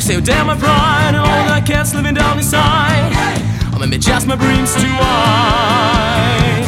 say, oh damn my pride and all the cats living down inside. Or maybe just my dreams too wide.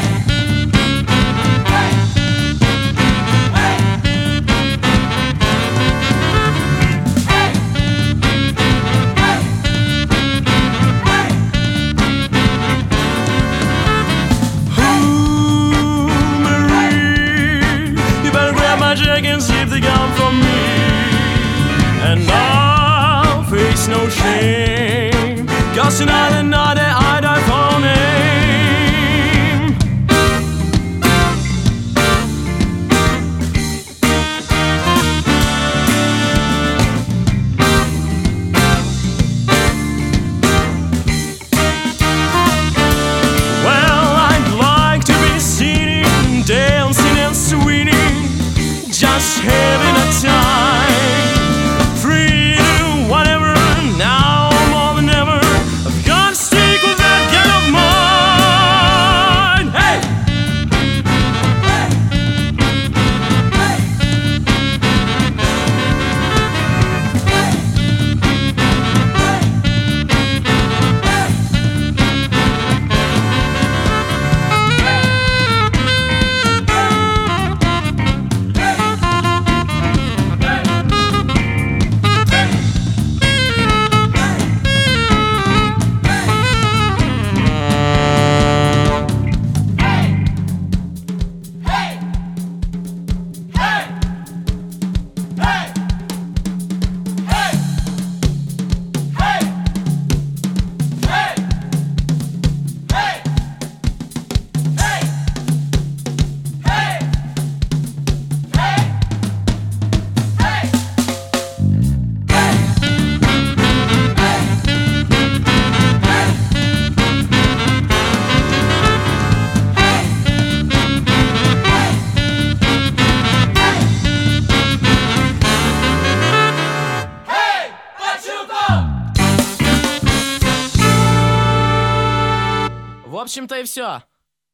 And save the gun from me, and I'll face no shame, 'cause tonight and night I die for a name. Well, I'd like to be singing, dancing and swinging, just having a time, free to do whatever, now more than ever. I've got to stick with that gun of mine. Hey! В общем-то и все.